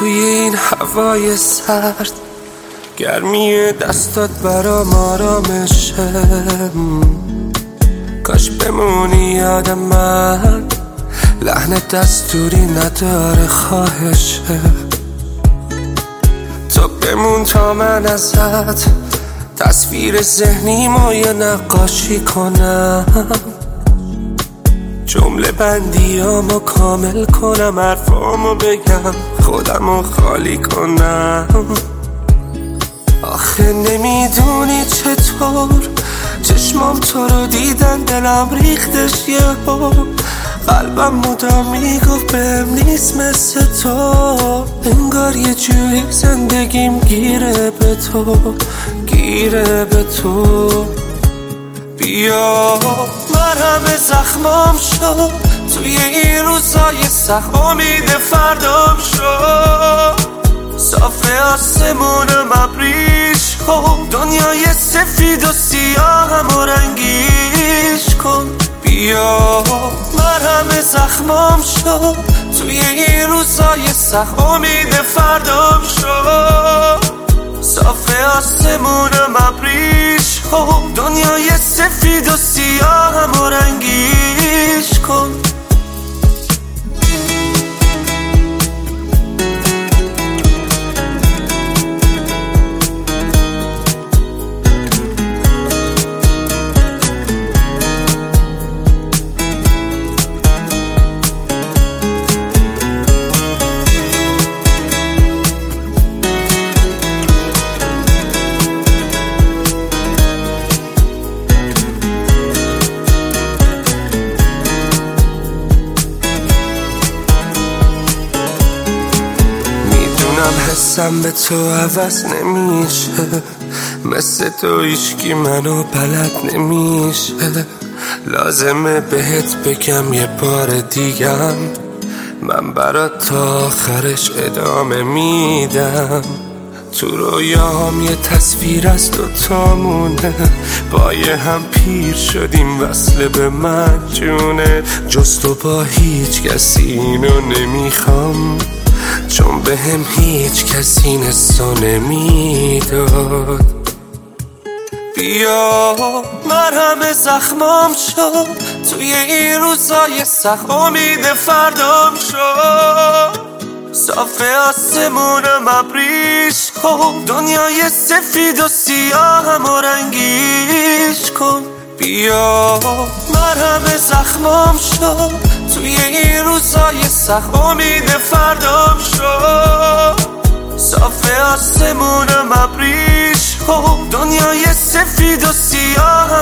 توی این هوای سرد، گرمی دستات برام آرامشه. کاش بمونی یاد من، لحن دستوری نداره خواهشه. تو بمون تا من ازت تصویر ذهنیمو یه نقاشی کنم، جمله بندیامو کامل کنم، حرفامو بگم، خودمو خالی کنم. آخه نمیدونی چطور چشمام تو رو دیدن، دلم ریختش یهو، قلبم مدام میگفت بهم نیست مثل تو. انگار یه جوری زندگیم گیره به تو، گیره به تو. بیا مرهم زخمام شد توی این روزای سخت، امید فردام شد. صاف آسمونم ابریش کن، دنیای سفید و سیاهم و رنگیش کن. بیا مرهم زخمام شد توی این روزای سخت، امید فردام شد. صاف آسمونم ابریش کن، دنیای سفید و سیاهم و رنگیش کن. حسم به تو عوض نمیشه، مثل تو هیچکی منو بلد نمیشه. لازمه بهت بگم یه بار دیگم، من برات تا آخرش ادامه میدم. تو رویام یه تصویر از دوتامونه، با یه هم پیر شدیم وصله به من جونه. جز تو با هیچ کسی اینو نمیخوام، چون به هم هیچ کسی این حسو نمیداد. بیا مرهم زخمام شد توی این روزای سخت، امید فردام شد. صاف آسمونم ابریش کن، دنیای سفید و سیاهم و رنگیش کن. بیا مرهم زخمام شد توی این روزای سخت، امید فردام شد. صاف آسمونم ابریش کن، دنیای سفید و سیاهم